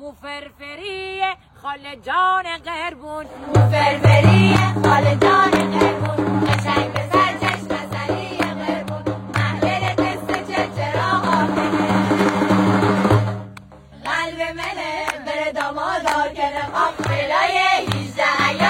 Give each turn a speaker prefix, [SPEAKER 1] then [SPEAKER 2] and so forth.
[SPEAKER 1] او فرفری خاله جان قربون،
[SPEAKER 2] او فرفری خاله جان قربون، قشنگ به سر چشم سری قربون، محل قصه چرا آمنه قلب منه بره دامادار کنه آفرای 18 ایام